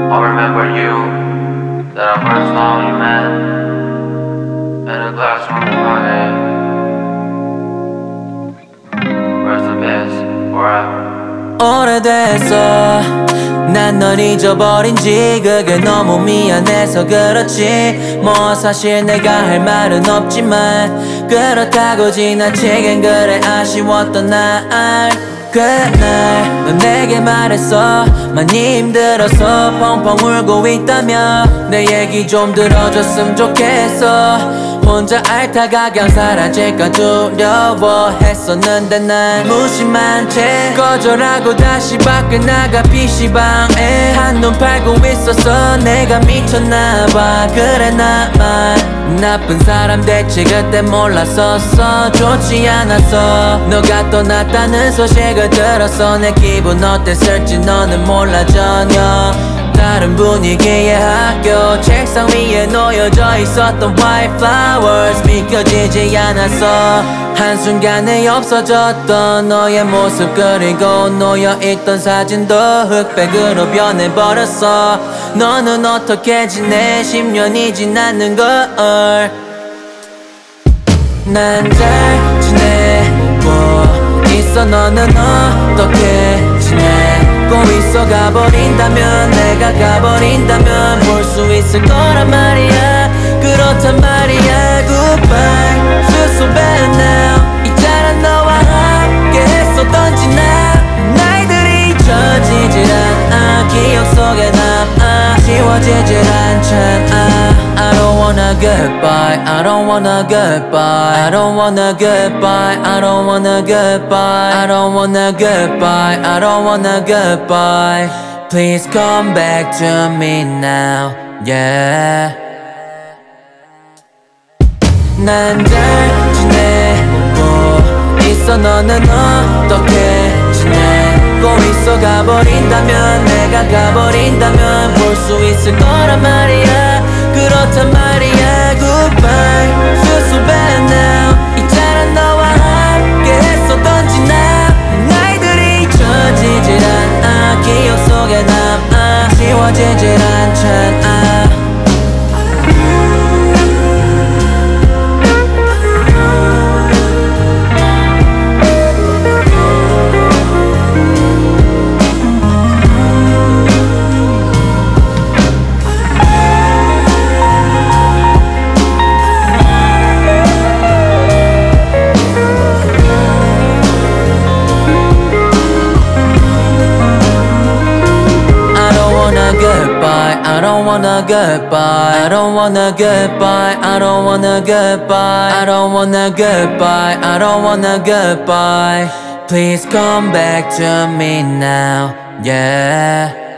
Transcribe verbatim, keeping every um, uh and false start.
I remember you, that I first saw you, man, in a classroom party. Rest in peace, forever. 오래됐어 난 널 잊어버린지 그게 너무 미안해서 그렇지 뭐 사실 내가 할 말은 없지만 그렇다고 지나치긴 그래 아쉬웠던 날 그날 넌 내게 말했어 많이 힘들어서 펑펑 울고 있다며 내 얘기 좀 들어줬으면 좋겠어 혼자 앓다가 그냥 사라질까 두려워했었는데 난 무심한 채 거절하고 다시 밖에 나가 피시방에 한눈 팔고 있었어 내가 미쳤나봐 그래 나만 나쁜 사람 됐지 그때 몰랐었어 좋지 않았어 너가 떠났다는 소식을 들었어 내 기분 어땠을지 너는 몰라 전혀 다른 분위기의 학교 책상 위에 놓여져 있었던 white flowers 믿겨지지 않았어 한순간에 없어졌던 너의 모습 그리고 놓여있던 사진도 흑백으로 변해버렸어 너는 어떻게 지내 십 년이 지났는걸 난 잘 지내고 있어 너는 어떻게 지내고 있어 가버린다면 내가 가버린다면 볼 수 있을 거란 말이야 그렇단 말이야 Goodbye Feel so bad now 있잖아 너와 함께 했었던 지난 날들이 잊혀지질 않아 기억 속에 남아 지워지질 않잖아 I don't wanna goodbye I don't wanna goodbye I don't wanna goodbye I don't wanna goodbye I don't wanna goodbye I don't wanna goodbye Please come back to me now yeah 난 잘 지내고 있어 너는 어떻게 지내고 있어 가버린다면 내가 가버린다면 볼 수 있을 거란 말이야 그렇단 말이야 Goodbye Feel so bad now 있잖아 너와 함께 했었던 지난 날들이 잊혀지질 않아 기억 속에 남아 지워지질 않잖아 I don't wanna goodbye I don't wanna goodbye I don't wanna goodbye I don't wanna goodbye I don't wanna goodbye Please come back to me now yeah